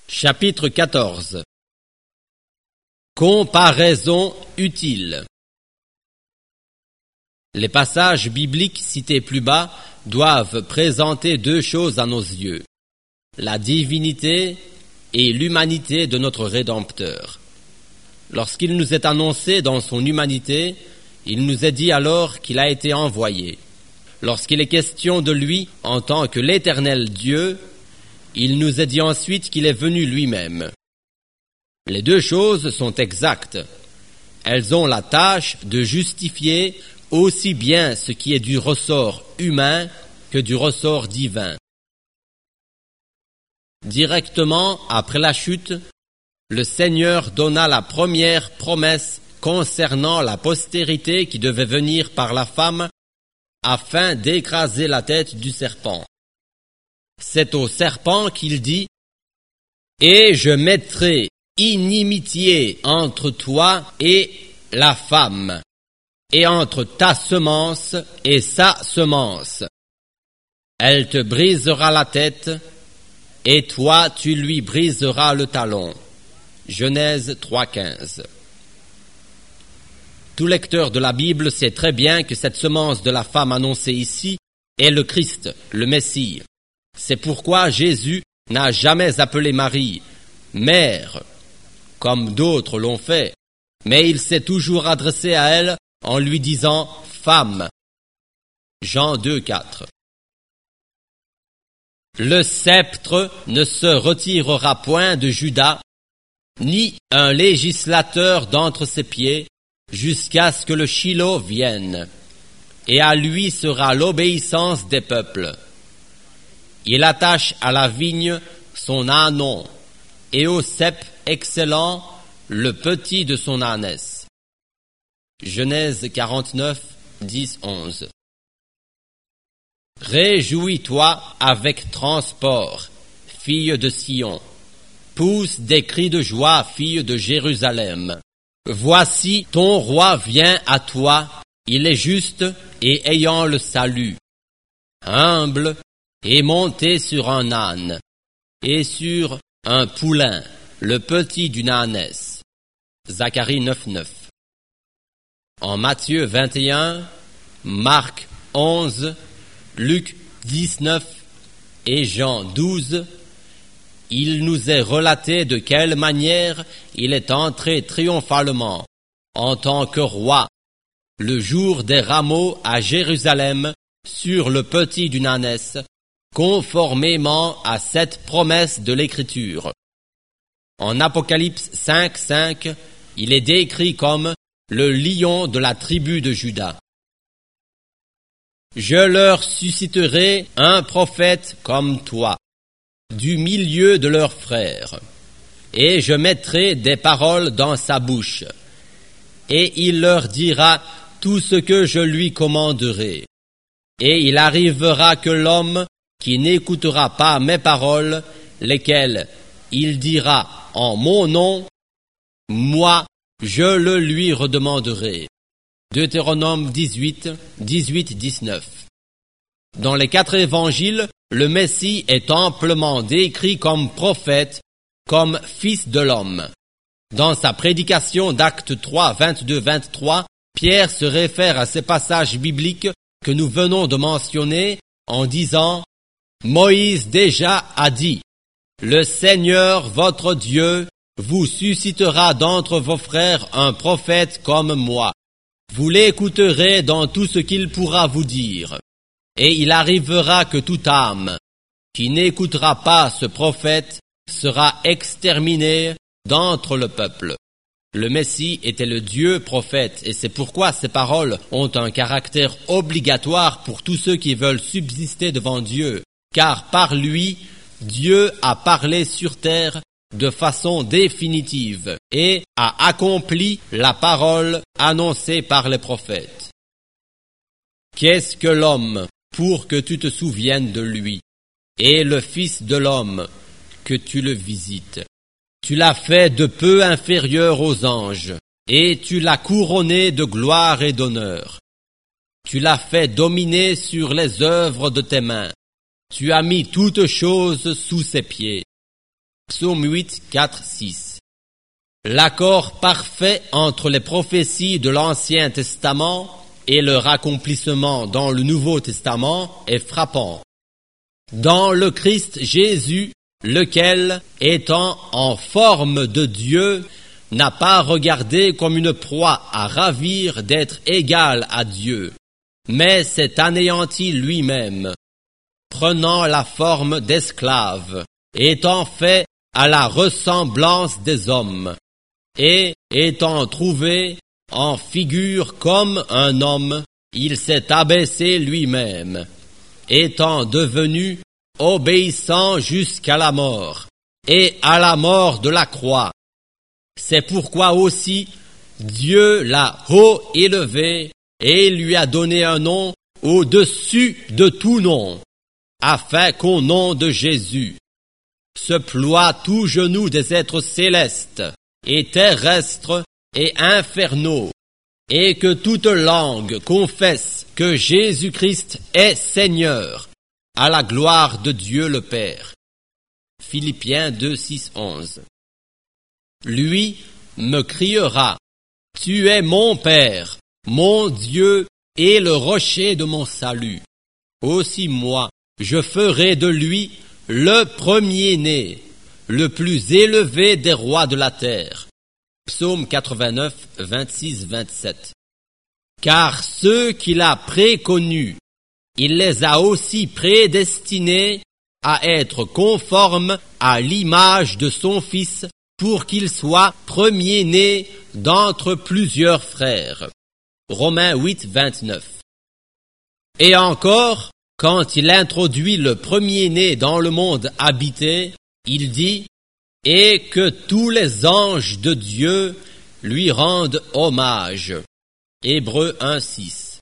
Chapitre 14. Comparaison utile. Les passages bibliques cités plus bas doivent présenter deux choses à nos yeux: la divinité et l'humanité de notre Rédempteur. Lorsqu'il nous est annoncé dans son humanité, il nous est dit alors qu'il a été envoyé. Lorsqu'il est question de lui en tant que l'Éternel Dieu, il nous est dit ensuite qu'il est venu lui-même. Les deux choses sont exactes. Elles ont la tâche de justifier aussi bien ce qui est du ressort humain que du ressort divin. Directement après la chute, le Seigneur donna la première promesse concernant la postérité qui devait venir par la femme afin d'écraser la tête du serpent. C'est au serpent qu'il dit: « Et je mettrai inimitié entre toi et la femme, et entre ta semence et sa semence. Elle te brisera la tête, et toi tu lui briseras le talon. » Genèse 3,15. Tout lecteur de la Bible sait très bien que cette semence de la femme annoncée ici est le Christ, le Messie. C'est pourquoi Jésus n'a jamais appelé Marie « mère », comme d'autres l'ont fait, mais il s'est toujours adressé à elle en lui disant « femme ». Jean 2,4. Le sceptre ne se retirera point de Juda, ni un législateur d'entre ses pieds, jusqu'à ce que le Shilo vienne, et à lui sera l'obéissance des peuples. Il attache à la vigne son ânon, et au cep excellent le petit de son ânesse. Genèse 49, 10, 11. Réjouis-toi avec transport, fille de Sion. Pousse des cris de joie, fille de Jérusalem. Voici ton roi vient à toi, il est juste et ayant le salut. Humble et monté sur un âne, et sur un poulain, le petit d'une ânesse. Zacharie 9,9. En Matthieu 21, Marc 11, Luc 19 et Jean 12, il nous est relaté de quelle manière il est entré triomphalement, en tant que roi, le jour des rameaux à Jérusalem, sur le petit d'une ânesse, conformément à cette promesse de l'Écriture. En Apocalypse 5,5, il est décrit comme le lion de la tribu de Juda. Je leur susciterai un prophète comme toi, du milieu de leurs frères, et je mettrai des paroles dans sa bouche, et il leur dira tout ce que je lui commanderai. Et il arrivera que l'homme qui n'écoutera pas mes paroles, lesquelles il dira en mon nom, moi, je le lui redemanderai. Deutéronome 18, 18, 19. Dans les 4 évangiles, le Messie est amplement décrit comme prophète, comme fils de l'homme. Dans sa prédication d'Actes 3, 22, 23, Pierre se réfère à ces passages bibliques que nous venons de mentionner en disant: Moïse déjà a dit, le Seigneur votre Dieu vous suscitera d'entre vos frères un prophète comme moi. Vous l'écouterez dans tout ce qu'il pourra vous dire. Et il arrivera que toute âme qui n'écoutera pas ce prophète sera exterminée d'entre le peuple. Le Messie était le Dieu prophète, et c'est pourquoi ces paroles ont un caractère obligatoire pour tous ceux qui veulent subsister devant Dieu, car par lui, Dieu a parlé sur terre de façon définitive et a accompli la parole annoncée par les prophètes. Qu'est-ce que l'homme pour que tu te souviennes de lui, et le Fils de l'homme que tu le visites? Tu l'as fait de peu inférieur aux anges, et tu l'as couronné de gloire et d'honneur. Tu l'as fait dominer sur les œuvres de tes mains. Tu as mis toutes choses sous ses pieds. Psaume 8, 4, 6. L'accord parfait entre les prophéties de l'Ancien Testament et leur accomplissement dans le Nouveau Testament est frappant. Dans le Christ Jésus, lequel, étant en forme de Dieu, n'a pas regardé comme une proie à ravir d'être égal à Dieu, mais s'est anéanti lui-même, prenant la forme d'esclave, étant fait à la ressemblance des hommes, et étant trouvé en figure comme un homme, il s'est abaissé lui-même, étant devenu obéissant jusqu'à la mort, et à la mort de la croix. C'est pourquoi aussi Dieu l'a haut élevé et lui a donné un nom au-dessus de tout nom, afin qu'au nom de Jésus se ploie tout genou des êtres célestes et terrestres et infernaux, et que toute langue confesse que Jésus-Christ est Seigneur, à la gloire de Dieu le Père. Philippiens 2, 6, 11. Lui me criera, « Tu es mon Père, mon Dieu et le rocher de mon salut. » Aussi moi, je ferai de lui le premier-né, le plus élevé des rois de la terre. Psaume 89, 26, 27. Car ceux qu'il a préconnus, il les a aussi prédestinés à être conformes à l'image de son Fils, pour qu'il soit premier-né d'entre plusieurs frères. Romains 8, 29. Et encore, quand il introduit le premier-né dans le monde habité, il dit « Et que tous les anges de Dieu lui rendent hommage » Hébreux 1, 6.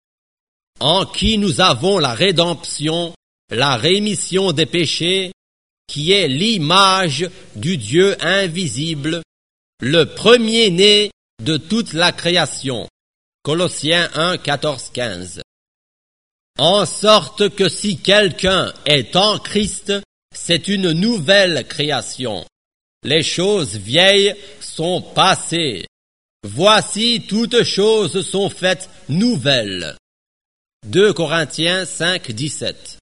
En qui nous avons la rédemption, la rémission des péchés, qui est l'image du Dieu invisible, le premier-né de toute la création. Colossiens 1, 14, 15. En sorte que si quelqu'un est en Christ, c'est une nouvelle création. Les choses vieilles sont passées. Voici toutes choses sont faites nouvelles. 2 Corinthiens 5, 17.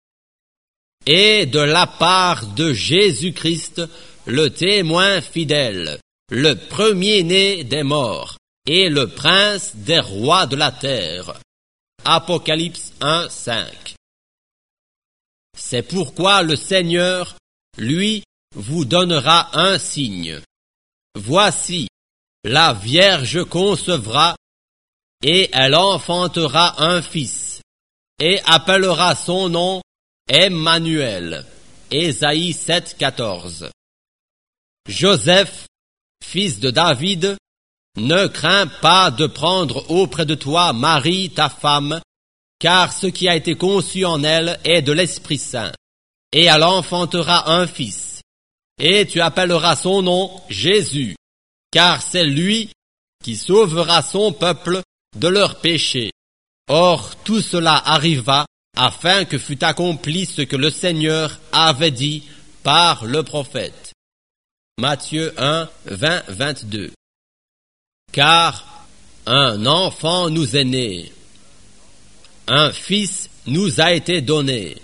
Et de la part de Jésus-Christ, le témoin fidèle, le premier-né des morts et le prince des rois de la terre. Apocalypse 1, 5. C'est pourquoi le Seigneur, lui, vous donnera un signe. Voici, la Vierge concevra, et elle enfantera un fils, et appellera son nom Emmanuel. Ésaïe 7, 14. Joseph, fils de David, ne crains pas de prendre auprès de toi Marie, ta femme, car ce qui a été conçu en elle est de l'Esprit Saint. Et elle enfantera un fils, et tu appelleras son nom Jésus, car c'est lui qui sauvera son peuple de leurs péchés. Or, tout cela arriva afin que fût accompli ce que le Seigneur avait dit par le prophète. Matthieu 1, 20, 22. Car un enfant nous est né, un fils nous a été donné,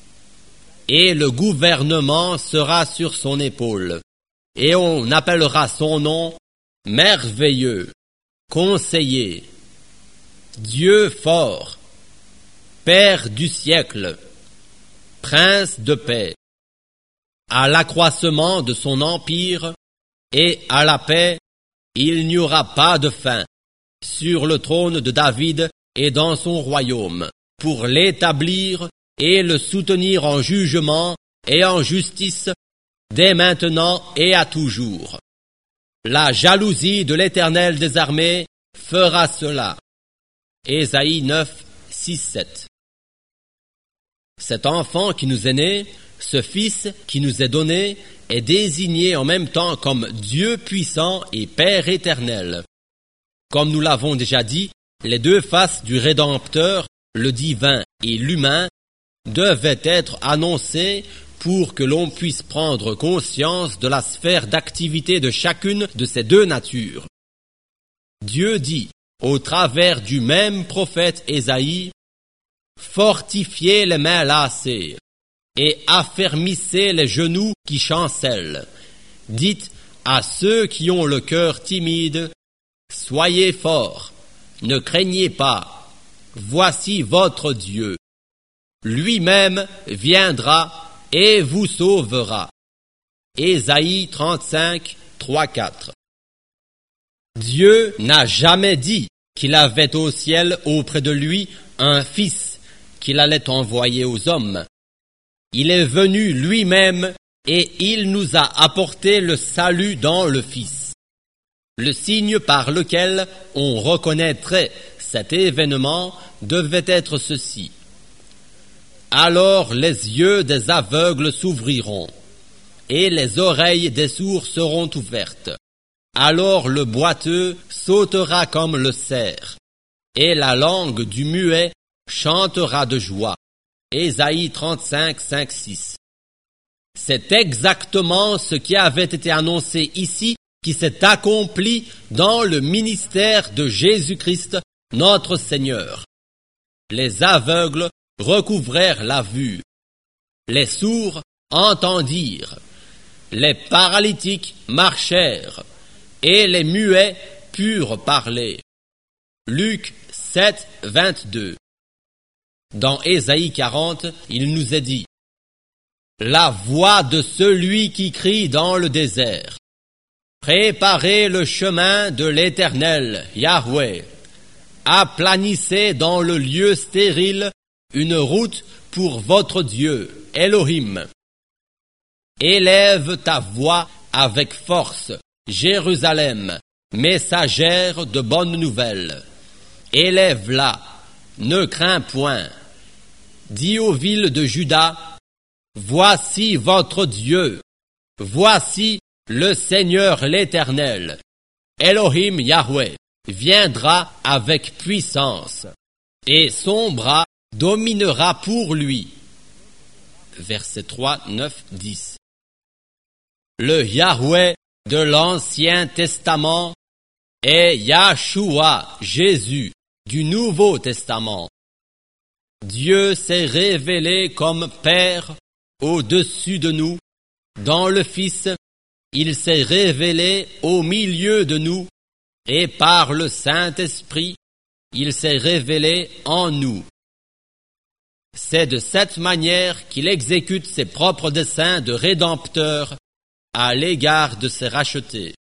et le gouvernement sera sur son épaule, et on appellera son nom merveilleux, conseiller, Dieu fort, Père du siècle, Prince de paix. À l'accroissement de son empire et à la paix, il n'y aura pas de fin sur le trône de David et dans son royaume, pour l'établir et le soutenir en jugement et en justice, dès maintenant et à toujours. La jalousie de l'Éternel des armées fera cela. Ésaïe 9, 6, 7. Cet enfant qui nous est né, ce Fils qui nous est donné, est désigné en même temps comme Dieu puissant et Père éternel. Comme nous l'avons déjà dit, les deux faces du Rédempteur, le divin et l'humain, devaient être annoncées pour que l'on puisse prendre conscience de la sphère d'activité de chacune de ces deux natures. Dieu dit, au travers du même prophète Ésaïe, « Fortifiez les mains lassées et affermissez les genoux qui chancellent. Dites à ceux qui ont le cœur timide, « Soyez forts, ne craignez pas, voici votre Dieu. Lui-même viendra et vous sauvera. » Ésaïe 35, 3-4. Dieu n'a jamais dit qu'il avait au ciel auprès de lui un fils qu'il allait envoyer aux hommes. Il est venu lui-même et il nous a apporté le salut dans le Fils. Le signe par lequel on reconnaîtrait cet événement devait être ceci. Alors les yeux des aveugles s'ouvriront et les oreilles des sourds seront ouvertes. Alors le boiteux sautera comme le cerf, et la langue du muet chantera de joie. Ésaïe 35, 5, 6. C'est exactement ce qui avait été annoncé ici qui s'est accompli dans le ministère de Jésus-Christ, notre Seigneur. Les aveugles recouvrèrent la vue, les sourds entendirent, les paralytiques marchèrent, et les muets purent parler. Luc 7, 22. Dans Ésaïe 40, il nous est dit « La voix de celui qui crie dans le désert. Préparez le chemin de l'Éternel, Yahweh. Aplanissez dans le lieu stérile une route pour votre Dieu, Elohim. Élève ta voix avec force, Jérusalem, messagère de bonnes nouvelles. Élève-la, ne crains point. Dis aux villes de Juda, voici votre Dieu, voici le Seigneur l'Éternel, Elohim Yahweh, viendra avec puissance, et son bras dominera pour lui. Versets 3, 9, 10. Le Yahweh de l'Ancien Testament est Yahshua, Jésus, du Nouveau Testament. Dieu s'est révélé comme Père au-dessus de nous. Dans le Fils, il s'est révélé au milieu de nous, et par le Saint-Esprit, il s'est révélé en nous. C'est de cette manière qu'il exécute ses propres desseins de rédempteur à l'égard de ses rachetés.